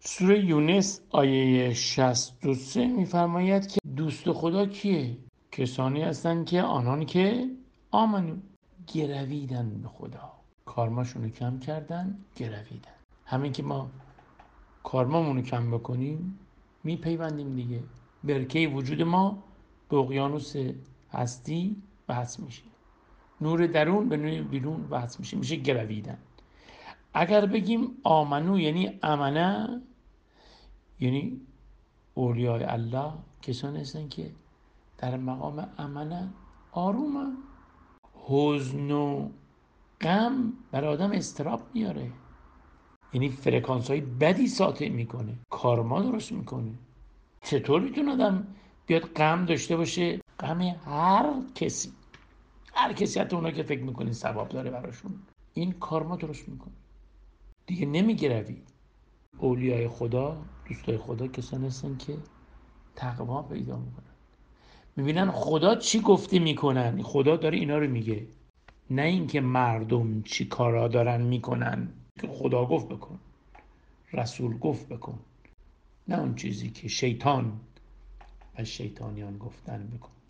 سوره یونس آیه 63 میفرماید که دوست خدا کیه؟ کسانی هستند که آنان که آمنو، گرویدن به خدا، کارماشونو کم کردن، گرویدن. همین که ما کارمامونو کم بکنیم میپیوندیم دیگه، برکه وجود ما به اقیانوس هستی وصل میشه، نور درون به نور بیرون وصل میشه، میشه گرویدن. اگر بگیم آمنو یعنی امنه، یعنی اولیای الله کسانی هستن که در مقام امنه، آرومن. حزن و غم بر آدم استراب میاره، یعنی فرکانس های بدی ساطع میکنه، کارما درست میکنه. چطور میتونه آدم بیاد غم داشته باشه؟ غم هر کسی حتی اونا که فکر میکنین ثواب داره براشون، این کارما درست میکنه دیگه. نمیگروی. اولیای خدا، دوستای خدا کسانی هستن که تقوا پیدا میکنن، میبینن خدا چی گفته میکنن، خدا داره اینا رو میگه، نه اینکه مردم چی کارا دارن میکنن که خدا گفت بکن، رسول گفت بکن، نه اون چیزی که شیطان و شیطانیان گفتن بکن.